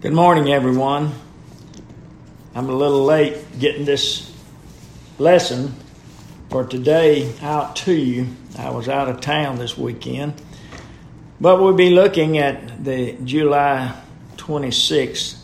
Good morning, everyone. I'm a little late getting this lesson for today out to you. I was out of town this weekend. But we'll be looking at the July 26th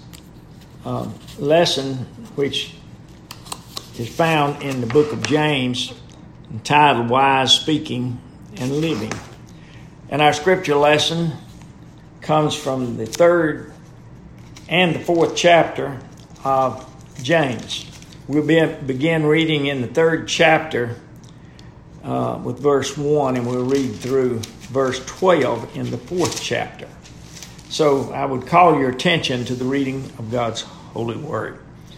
lesson, which is found in the book of James, entitled Wise Speaking and Living. And our scripture lesson comes from the 3rd and the 4th chapter of James. We'll begin reading in the 3rd chapter with verse 1, and we'll read through verse 12 in the 4th chapter. So I would call your attention to the reading of God's holy word.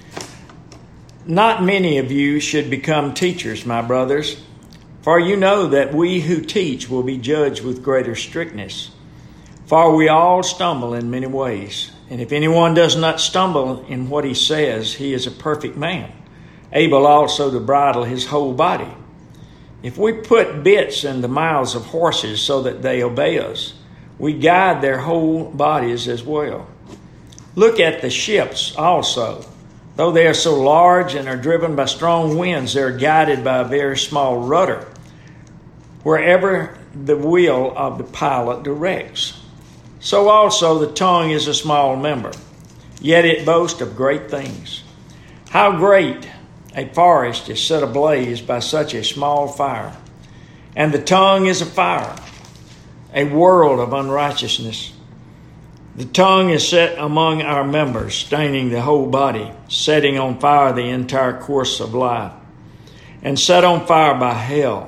Not many of you should become teachers, my brothers, for you know that we who teach will be judged with greater strictness. For we all stumble in many ways. And if anyone does not stumble in what he says, he is a perfect man, able also to bridle his whole body. If we put bits in the mouths of horses so that they obey us, we guide their whole bodies as well. Look at the ships also. Though they are so large and are driven by strong winds, they are guided by a very small rudder, wherever the will of the pilot directs. So also the tongue is a small member, yet it boasts of great things. How great a forest is set ablaze by such a small fire. And the tongue is a fire, a world of unrighteousness. The tongue is set among our members, staining the whole body, setting on fire the entire course of life, and set on fire by hell.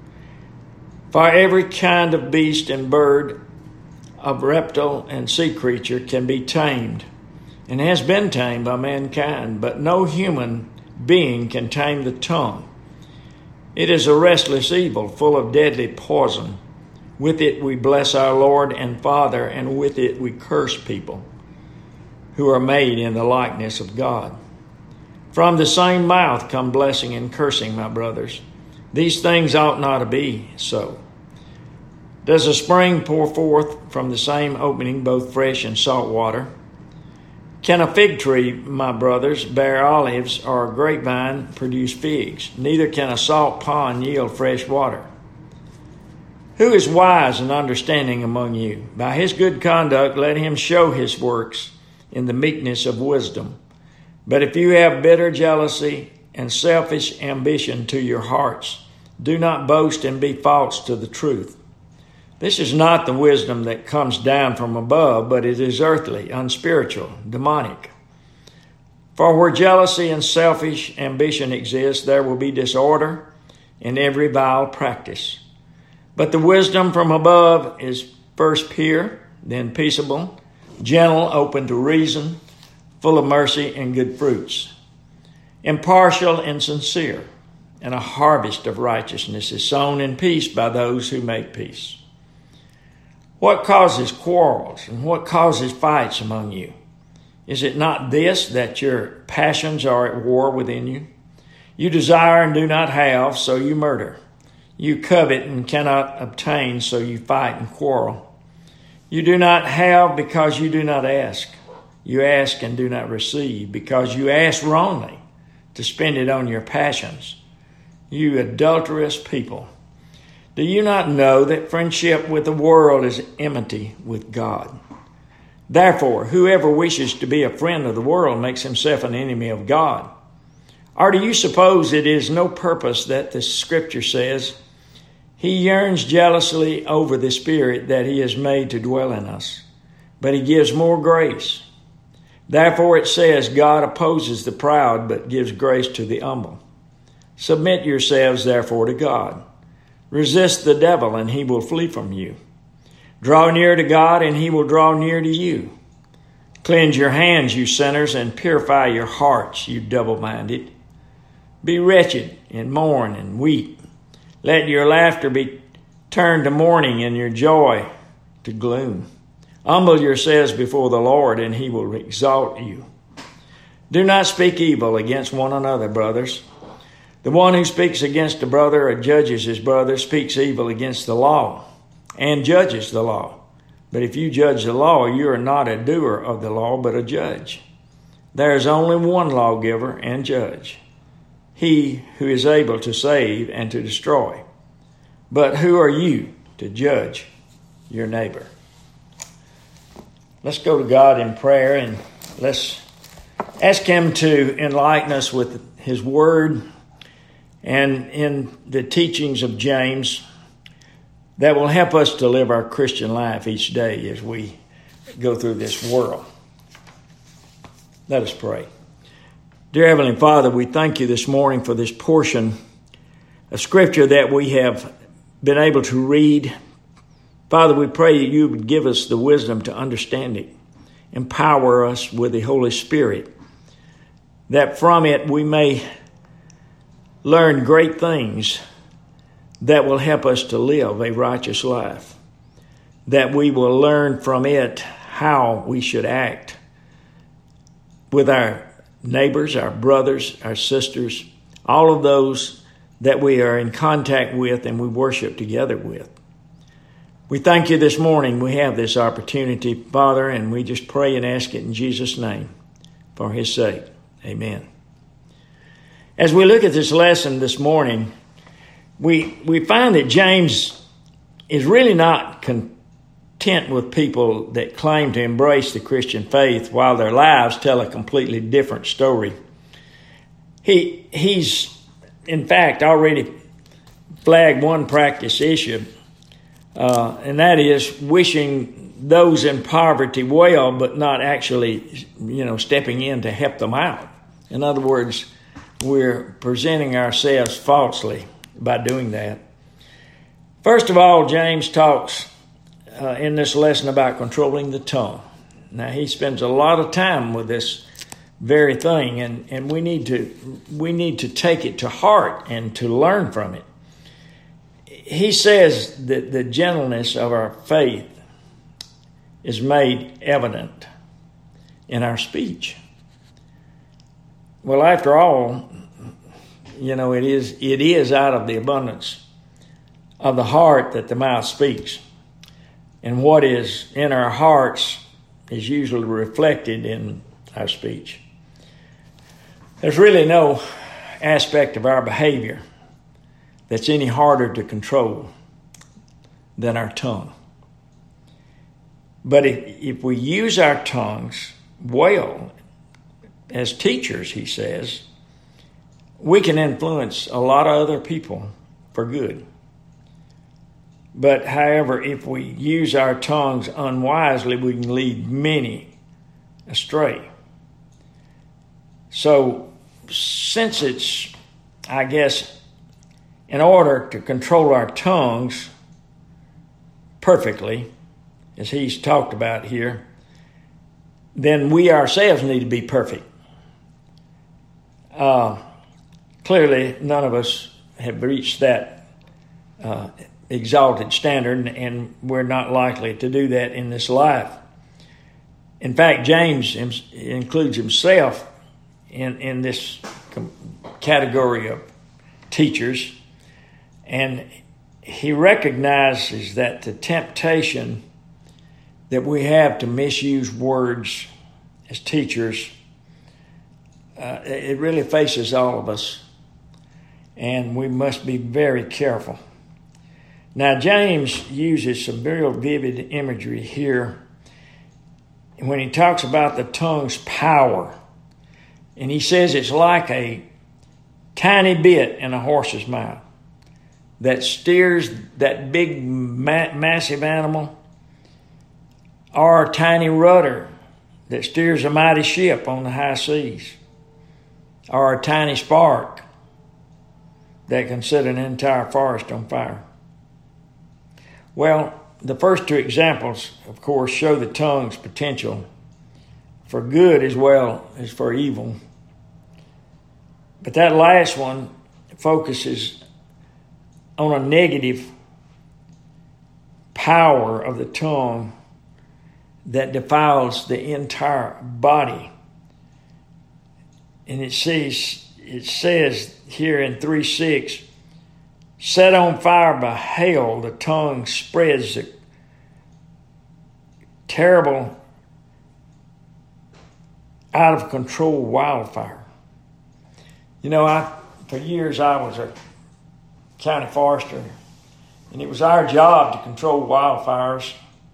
For every kind of beast and bird, of reptile and sea creature can be tamed, and has been tamed by mankind, but no human being can tame the tongue. It is a restless evil, full of deadly poison. With it we bless our Lord and Father, and with it we curse people who are made in the likeness of God. From the same mouth come blessing and cursing, my brothers. These things ought not to be so. Does a spring pour forth from the same opening both fresh and salt water? Can a fig tree, my brothers, bear olives, or a grapevine produce figs? Neither can a salt pond yield fresh water. Who is wise and understanding among you? By his good conduct let him show his works in the meekness of wisdom. But if you have bitter jealousy and selfish ambition to your hearts, do not boast and be false to the truth. This is not the wisdom that comes down from above, but it is earthly, unspiritual, demonic. For where jealousy and selfish ambition exist, there will be disorder in every vile practice. But the wisdom from above is first pure, then peaceable, gentle, open to reason, full of mercy and good fruits, impartial and sincere, and a harvest of righteousness is sown in peace by those who make peace. What causes quarrels and what causes fights among you? Is it not this, that your passions are at war within you? You desire and do not have, so you murder. You covet and cannot obtain, so you fight and quarrel. You do not have because you do not ask. You ask and do not receive because you ask wrongly to spend it on your passions. You adulterous people. Do you not know that friendship with the world is enmity with God? Therefore, whoever wishes to be a friend of the world makes himself an enemy of God. Or do you suppose it is no purpose that the scripture says, He yearns jealously over the Spirit that He has made to dwell in us, but He gives more grace. Therefore it says, God opposes the proud, but gives grace to the humble. Submit yourselves therefore to God. Resist the devil, and he will flee from you. Draw near to God, and he will draw near to you. Cleanse your hands, you sinners, and purify your hearts, you double-minded. Be wretched, and mourn, and weep. Let your laughter be turned to mourning, and your joy to gloom. Humble yourselves before the Lord, and he will exalt you. Do not speak evil against one another, brothers. The one who speaks against a brother or judges his brother speaks evil against the law and judges the law. But if you judge the law, you are not a doer of the law, but a judge. There is only one lawgiver and judge, he who is able to save and to destroy. But who are you to judge your neighbor? Let's go to God in prayer and let's ask him to enlighten us with his word and in the teachings of James that will help us to live our Christian life each day as we go through this world. Let us pray. Dear Heavenly Father, we thank you this morning for this portion of Scripture that we have been able to read. Father, we pray that you would give us the wisdom to understand it, empower us with the Holy Spirit, that from it we may learn great things that will help us to live a righteous life, that we will learn from it how we should act with our neighbors, our brothers, our sisters, all of those that we are in contact with and we worship together with. We thank you this morning we have this opportunity, Father, and we just pray and ask it in Jesus' name for his sake. Amen. As we look at this lesson this morning, we find that James is really not content with people that claim to embrace the Christian faith while their lives tell a completely different story. He's, in fact, already flagged one practice issue, and that is wishing those in poverty well, but not actually, stepping in to help them out. In other words, we're presenting ourselves falsely by doing that. First of all, James talks in this lesson about controlling the tongue. Now, he spends a lot of time with this very thing, and we need to take it to heart and to learn from it. He says that the gentleness of our faith is made evident in our speech. Well, after all, it is out of the abundance of the heart that the mouth speaks. And what is in our hearts is usually reflected in our speech. There's really no aspect of our behavior that's any harder to control than our tongue. But if we use our tongues well, as teachers, he says, we can influence a lot of other people for good. But however, if we use our tongues unwisely, we can lead many astray. So since it's, I guess, in order to control our tongues perfectly, as he's talked about here, then we ourselves need to be perfect. Clearly, none of us have reached that exalted standard, and we're not likely to do that in this life. In fact, James includes himself in this category of teachers, and he recognizes that the temptation that we have to misuse words as teachers, it really faces all of us, and we must be very careful. Now, James uses some very vivid imagery here when he talks about the tongue's power. And he says it's like a tiny bit in a horse's mouth that steers that big, massive animal, or a tiny rudder that steers a mighty ship on the high seas, or a tiny spark that can set an entire forest on fire. Well, the first two examples, of course, show the tongue's potential for good as well as for evil. But that last one focuses on a negative power of the tongue that defiles the entire body. And it says here in 3:6, set on fire by hail, the tongue spreads terrible, out of control wildfire. For years I was a county forester, and it was our job to control wildfires.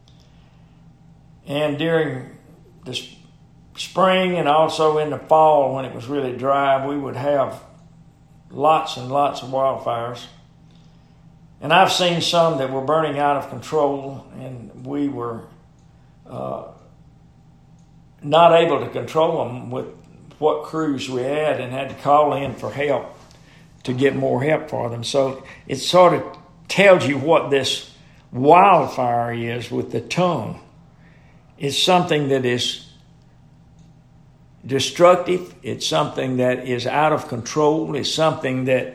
And during the spring and also in the fall, when it was really dry, we would have lots and lots of wildfires. And I've seen some that were burning out of control, and we were not able to control them with what crews we had, and had to call in for help to get more help for them. So it sort of tells you what this wildfire is with the tongue. It's something that is destructive. It's something that is out of control. It's something that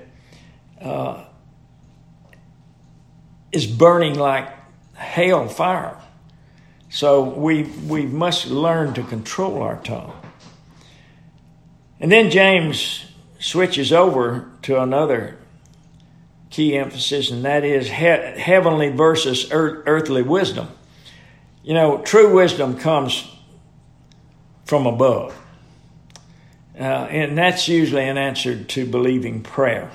is burning like hell fire. So we must learn to control our tongue. And then James switches over to another key emphasis, and that is heavenly versus earthly wisdom. True wisdom comes from above. And that's usually an answer to believing prayer.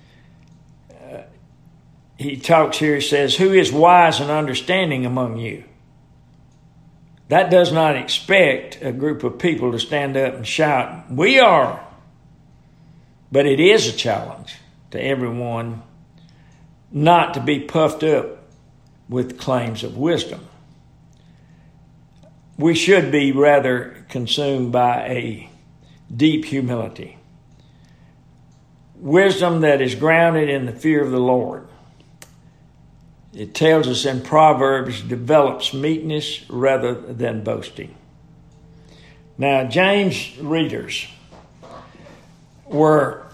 He talks here, he says, "Who is wise and understanding among you?" That does not expect a group of people to stand up and shout, "We are." But it is a challenge to everyone not to be puffed up with claims of wisdom. We should be rather consumed by a deep humility. Wisdom that is grounded in the fear of the Lord. It tells us in Proverbs, develops meekness rather than boasting. Now, James' readers were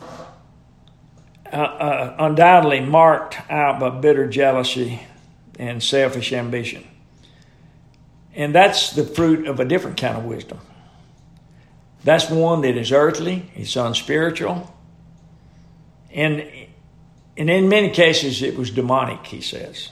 undoubtedly marked out by bitter jealousy and selfish ambition. And that's the fruit of a different kind of wisdom. That's one that is earthly, it's unspiritual, and in many cases it was demonic, he says.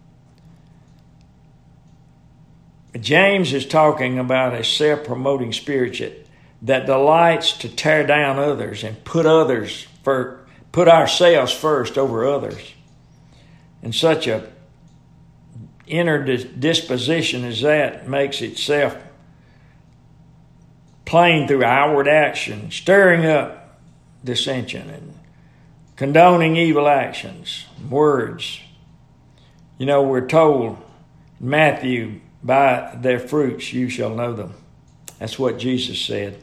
James is talking about a self-promoting spirit that delights to tear down others and put ourselves first over others. And such a inner disposition as that makes itself plain through outward action, stirring up dissension and condoning evil actions, words. We're told in Matthew, "By their fruits you shall know them." That's what Jesus said.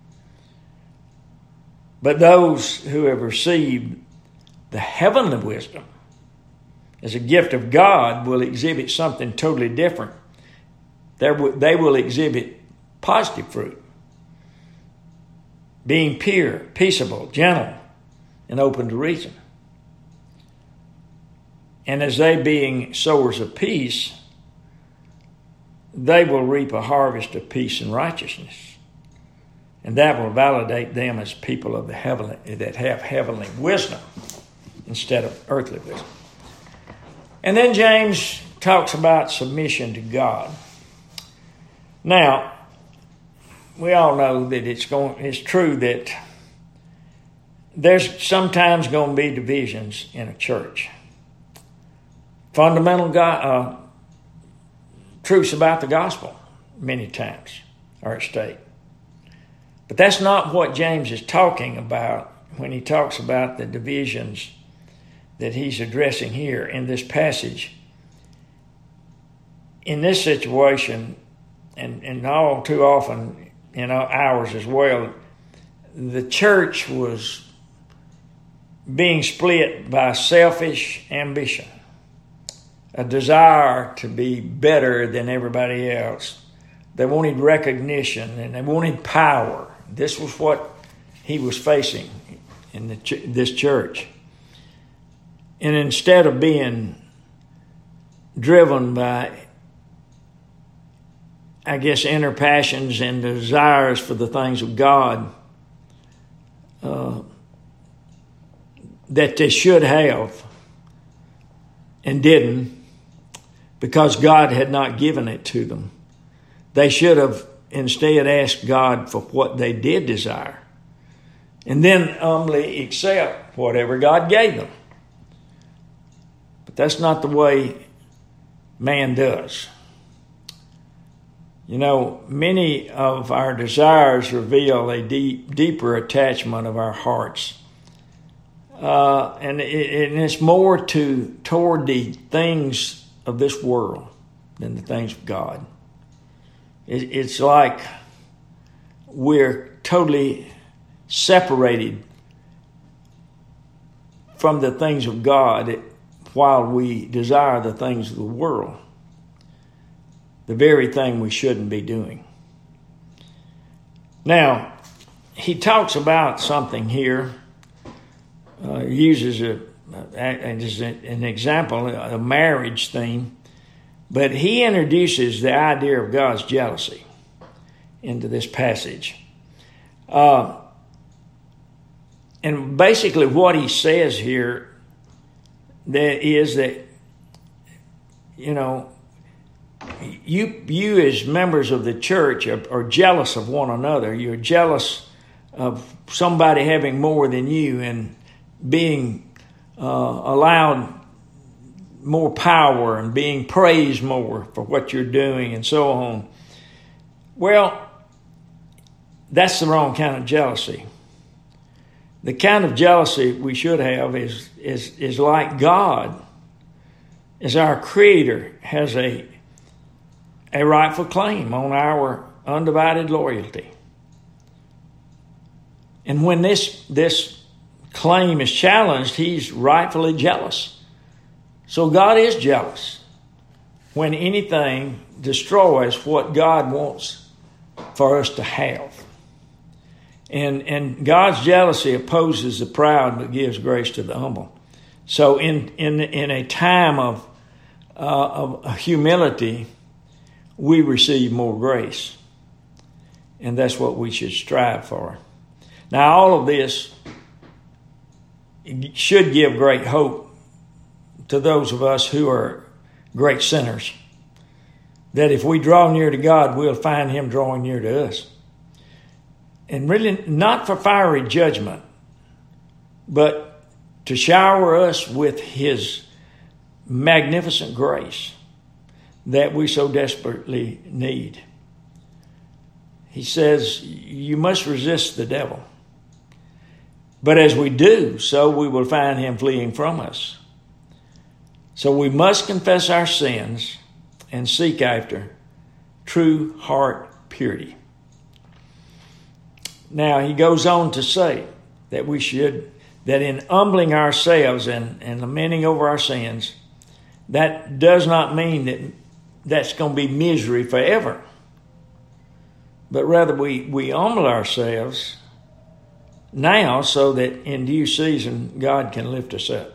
But those who have received the heavenly wisdom as a gift of God will exhibit something totally different. They will exhibit positive fruit, being pure, peaceable, gentle, and open to reason. And as they being sowers of peace, they will reap a harvest of peace and righteousness. And that will validate them as people of the heavenly, that have heavenly wisdom instead of earthly wisdom. And then James talks about submission to God. Now, we all know that it's true that there's sometimes going to be divisions in a church. Fundamental truths about the gospel many times are at stake. But that's not what James is talking about when he talks about the divisions that he's addressing here in this passage. In this situation, and all too often in ours as well, the church was being split by selfish ambition, a desire to be better than everybody else. They wanted recognition and they wanted power. This was what he was facing in this church. And instead of being driven by, inner passions and desires for the things of God that they should have and didn't, because God had not given it to them, They should have instead asked God for what they did desire, and then humbly accept whatever God gave them. But that's not the way man does. You know, many of our desires reveal a deeper attachment of our hearts. And it's more toward the things of this world than the things of God. It's like we're totally separated from the things of God while we desire the things of the world, the very thing we shouldn't be doing. Now, he talks about something here, uses an example, a marriage theme, but he introduces the idea of God's jealousy into this passage. And basically what he says here is that, you know, you as members of the church are jealous of one another. You're jealous of somebody having more than you and being allowed more power and being praised more for what you're doing and so on. Well, that's the wrong kind of jealousy. The kind of jealousy we should have is like God, as our Creator, has a rightful claim on our undivided loyalty. And when this claim is challenged, he's rightfully jealous. So God is jealous when anything destroys what God wants for us to have. And God's jealousy opposes the proud but gives grace to the humble. So in a time of humility, we receive more grace. And that's what we should strive for. Now, all of this should give great hope to those of us who are great sinners, that if we draw near to God, we'll find Him drawing near to us. And really not for fiery judgment, but to shower us with His magnificent grace that we so desperately need. He says, you must resist the devil. But as we do, so we will find him fleeing from us. So we must confess our sins and seek after true heart purity. Now, he goes on to say that that in humbling ourselves and lamenting over our sins, that does not mean that that's going to be misery forever. But rather we humble ourselves now so that in due season God can lift us up.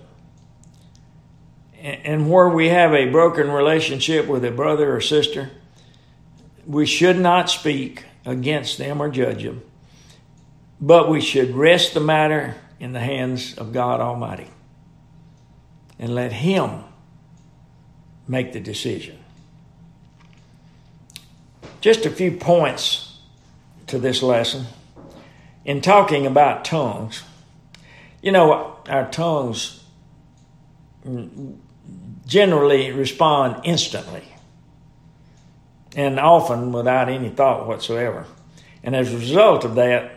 And where we have a broken relationship with a brother or sister, we should not speak against them or judge them, but we should rest the matter in the hands of God Almighty and let Him make the decision. Just a few points to this lesson. In talking about tongues, you know, our tongues generally respond instantly and often without any thought whatsoever. And as a result of that,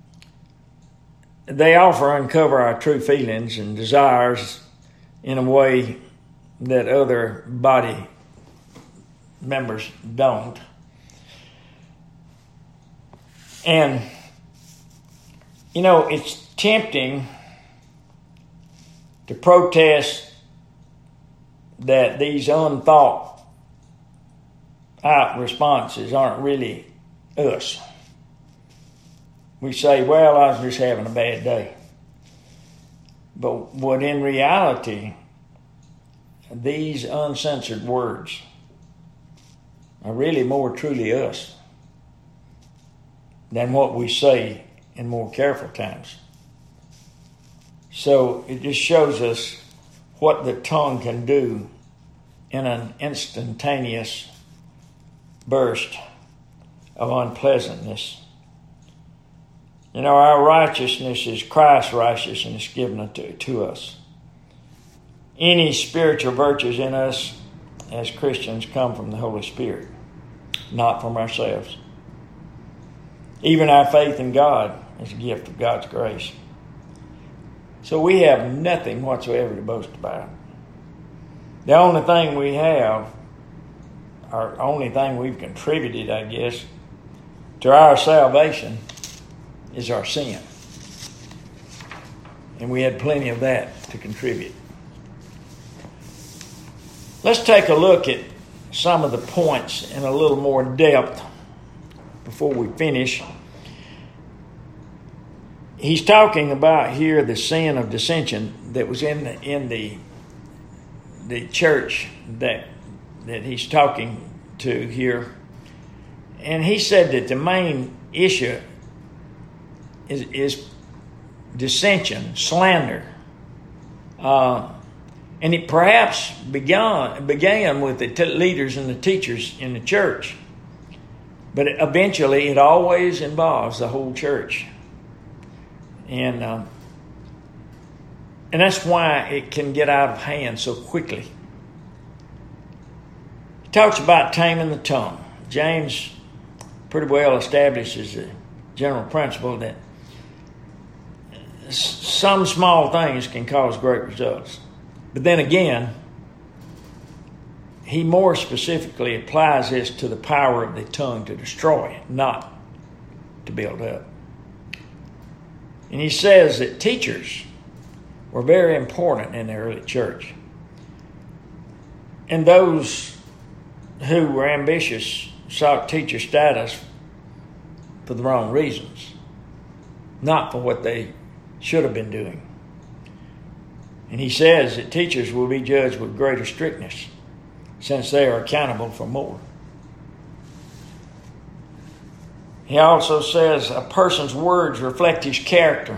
they often uncover our true feelings and desires in a way that other body members don't. And, you know, it's tempting to protest that these unthought out responses aren't really us. We say, well, I was just having a bad day. But what in reality, these uncensored words are really more truly us than what we say in more careful times. So it just shows us what the tongue can do in an instantaneous burst of unpleasantness. Our righteousness is Christ's righteousness given to us. Any spiritual virtues in us as Christians come from the Holy Spirit, not from ourselves. Even our faith in God is a gift of God's grace. So we have nothing whatsoever to boast about. The only thing we have, or only thing we've contributed, I guess, to our salvation is our sin. And we had plenty of that to contribute. Let's take a look at some of the points in a little more depth before we finish. He's talking about here the sin of dissension that was in the church that he's talking to here. And he said that the main issue is dissension, slander. And it perhaps began with the leaders and the teachers in the church. But eventually it always involves the whole church. And that's why it can get out of hand so quickly. He talks about taming the tongue. James pretty well establishes the general principle that some small things can cause great results. But then again, he more specifically applies this to the power of the tongue to destroy, not to build up. And he says that teachers were very important in the early church. And those who were ambitious sought teacher status for the wrong reasons, not for what they should have been doing. And he says that teachers will be judged with greater strictness since they are accountable for more. He also says a person's words reflect his character.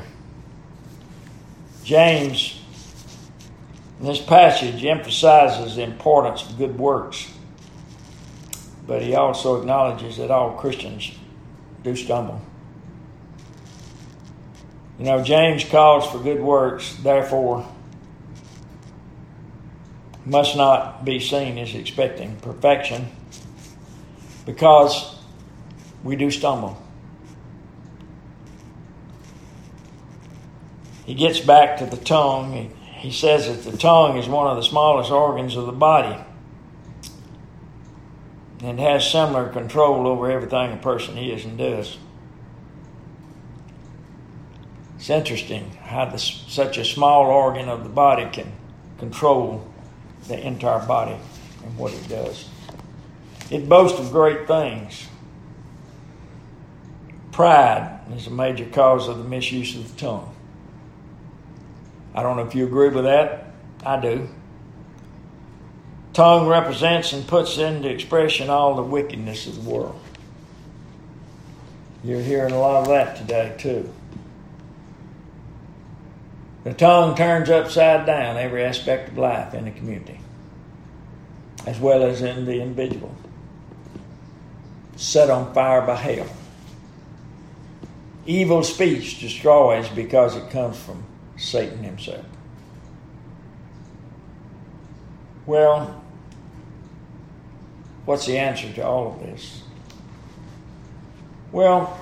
James, in this passage, emphasizes the importance of good works. But he also acknowledges that all Christians do stumble. James calls for good works, therefore must not be seen as expecting perfection, because we do stumble. He gets back to the tongue. He says that the tongue is one of the smallest organs of the body and has similar control over everything a person is and does. It's interesting how such a small organ of the body can control the entire body and what it does. It boasts of great things. Pride is a major cause of the misuse of the tongue. I don't know if you agree with that. I do. Tongue represents and puts into expression all the wickedness of the world. You're hearing a lot of that today too. The tongue turns upside down every aspect of life in the community, as well as in the individual. Set on fire by hell. Evil speech destroys because it comes from Satan himself. Well, what's the answer to all of this? Well,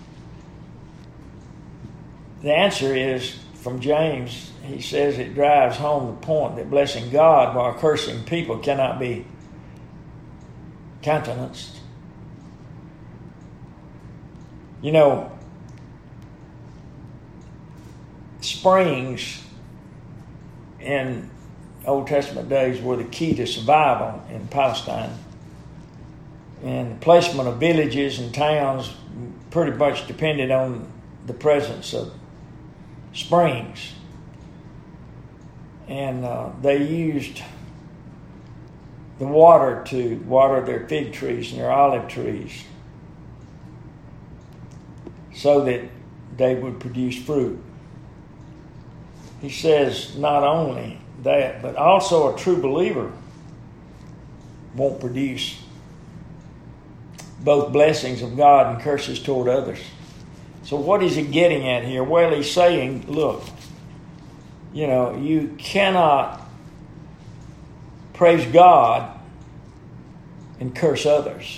the answer is from James. He says it drives home the point that blessing God while cursing people cannot be countenanced. Springs in Old Testament days were the key to survival in Palestine. And the placement of villages and towns pretty much depended on the presence of springs. And they used the water to water their fig trees and their olive trees so that they would produce fruit. He says not only that, but also a true believer won't produce both blessings of God and curses toward others. So what is he getting at here? Well, he's saying, look, you cannot praise God and curse others.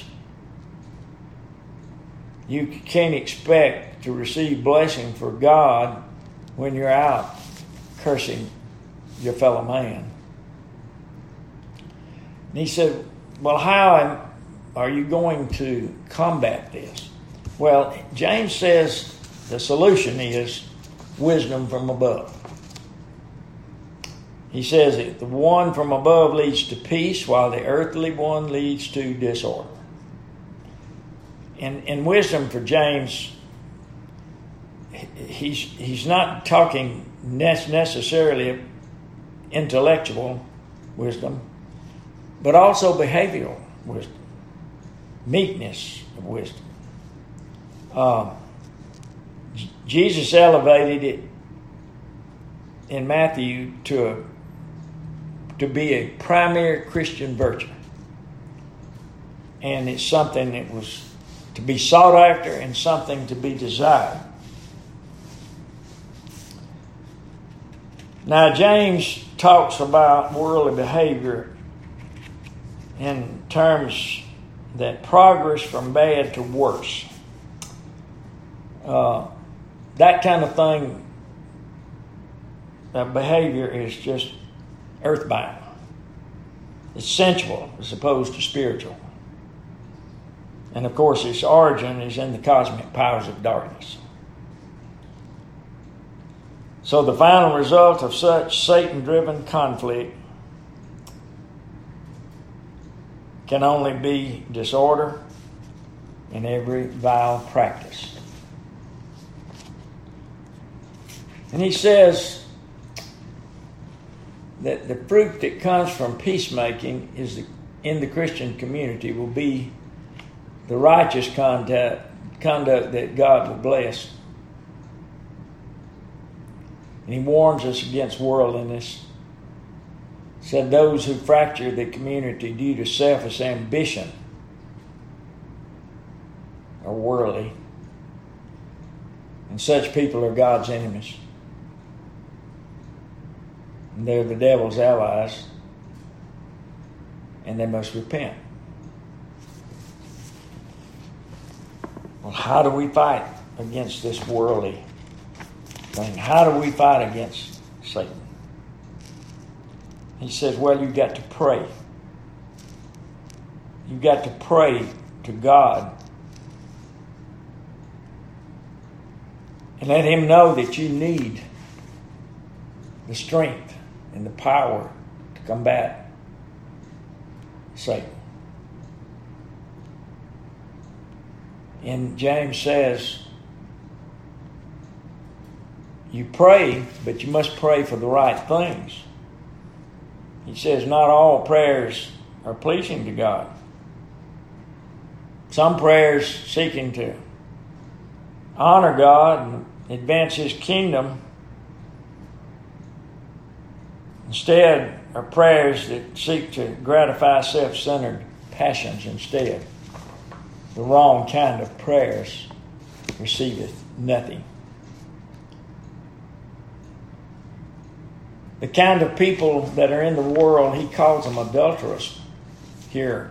You can't expect to receive blessing for God when you're out cursing your fellow man. And he said, well, how are you going to combat this? Well, James says the solution is wisdom from above. He says that the one from above leads to peace, while the earthly one leads to disorder. And wisdom for James, he's not talking necessarily intellectual wisdom, but also behavioral wisdom, meekness of wisdom. Jesus elevated it in Matthew to be a primary Christian virtue. And it's something that was to be sought after and something to be desired. Now, James talks about worldly behavior in terms that progress from bad to worse. That kind of thing, that behavior is just earthbound. It's sensual as opposed to spiritual. And of course, its origin is in the cosmic powers of darkness. So the final result of such Satan-driven conflict can only be disorder in every vile practice. And he says that the fruit that comes from peacemaking in the Christian community will be the righteous conduct that God will bless. And he warns us against worldliness. He said those who fracture the community due to selfish ambition are worldly. And such people are God's enemies. And they're the devil's allies. And they must repent. Well, how do we fight against this worldly thing? How do we fight against Satan? He says, well, you've got to pray. You've got to pray to God and let Him know that you need the strength and the power to combat Satan. And James says, you pray, but you must pray for the right things. He says not all prayers are pleasing to God. Some prayers seeking to honor God and advance His kingdom instead are prayers that seek to gratify self-centered passions instead. The wrong kind of prayers receiveth nothing. The kind of people that are in the world, he calls them adulterous here.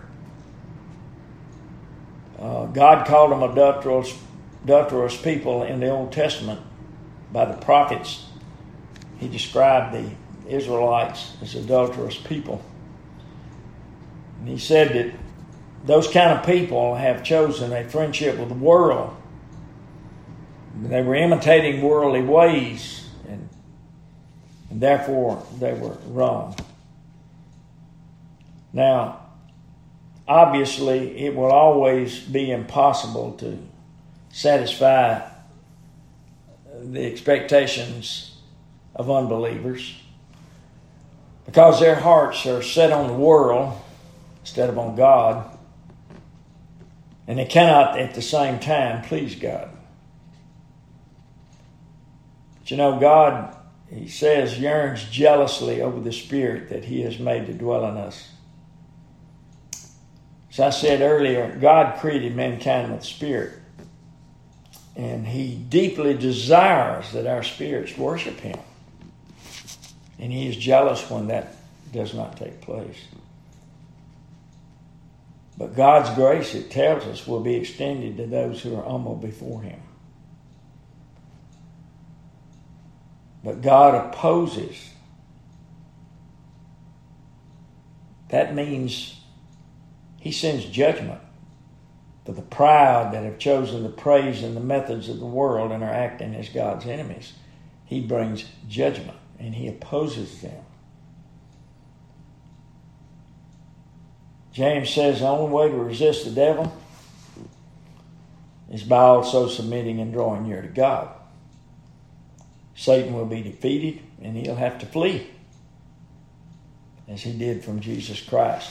God called them adulterous people in the Old Testament by the prophets. He described the Israelites as adulterous people. And he said that those kind of people have chosen a friendship with the world. They were imitating worldly ways, and therefore they were wrong. Now, obviously, it will always be impossible to satisfy the expectations of unbelievers because their hearts are set on the world instead of on God. And they cannot at the same time please God. But God, He says, yearns jealously over the Spirit that He has made to dwell in us. As I said earlier, God created mankind with spirit. And He deeply desires that our spirits worship Him. And He is jealous when that does not take place. But God's grace, it tells us, will be extended to those who are humble before Him. But God opposes. That means He sends judgment for the proud that have chosen the praise and the methods of the world and are acting as God's enemies. He brings judgment and He opposes them. James says the only way to resist the devil is by also submitting and drawing near to God. Satan will be defeated and he'll have to flee, as he did from Jesus Christ.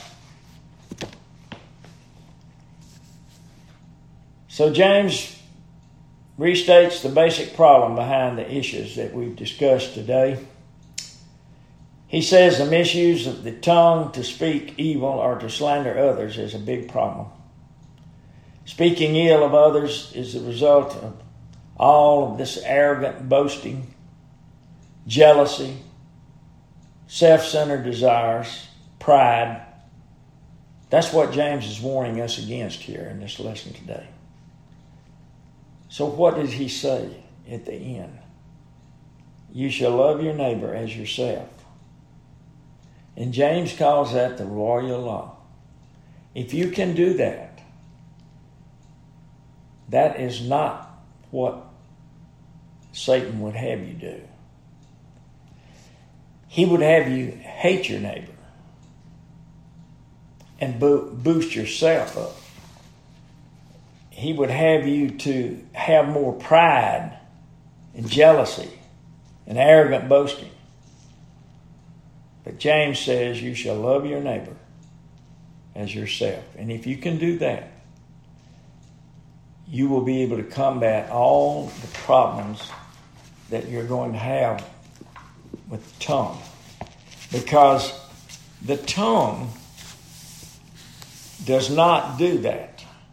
So James restates the basic problem behind the issues that we've discussed today. He says the misuse of the tongue to speak evil or to slander others is a big problem. Speaking ill of others is the result of all of this arrogant boasting, jealousy, self-centered desires, pride. That's what James is warning us against here in this lesson today. So what did he say at the end? You shall love your neighbor as yourself. And James calls that the royal law. If you can do that, that is not what Satan would have you do. He would have you hate your neighbor and boost yourself up. He would have you to have more pride and jealousy and arrogant boasting. But James says you shall love your neighbor as yourself. And if you can do that, you will be able to combat all the problems that you're going to have with the tongue. Because the tongue does not do that.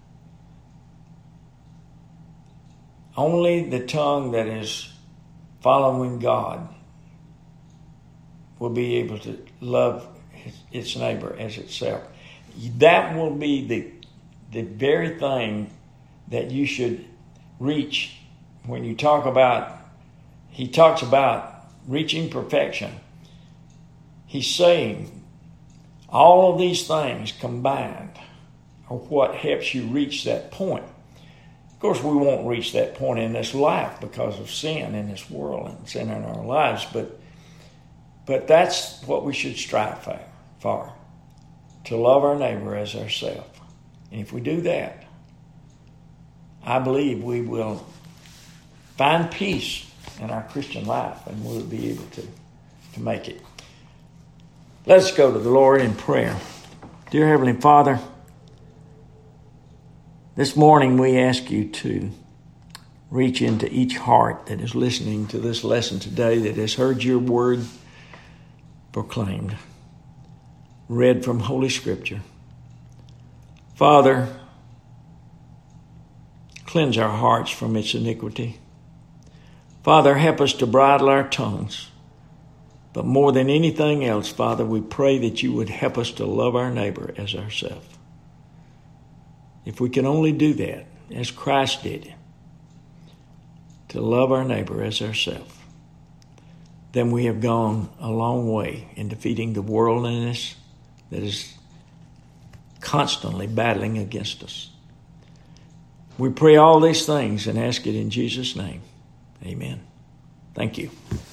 Only the tongue that is following God will be able to love its neighbor as itself. That will be the very thing that you should reach when you talk about, he talks about reaching perfection. He's saying all of these things combined are what helps you reach that point. Of course, we won't reach that point in this life because of sin in this world and sin in our lives, but that's what we should strive for, to love our neighbor as ourselves. And if we do that, I believe we will find peace in our Christian life and we'll be able to make it. Let's go to the Lord in prayer. Dear Heavenly Father, this morning we ask you to reach into each heart that is listening to this lesson today, that has heard your word proclaimed, read from Holy Scripture. Father, cleanse our hearts from its iniquity. Father, help us to bridle our tongues. But more than anything else, Father, we pray that you would help us to love our neighbor as ourselves. If we can only do that, as Christ did, to love our neighbor as ourselves, then we have gone a long way in defeating the worldliness that is constantly battling against us. We pray all these things and ask it in Jesus' name. Amen. Thank you.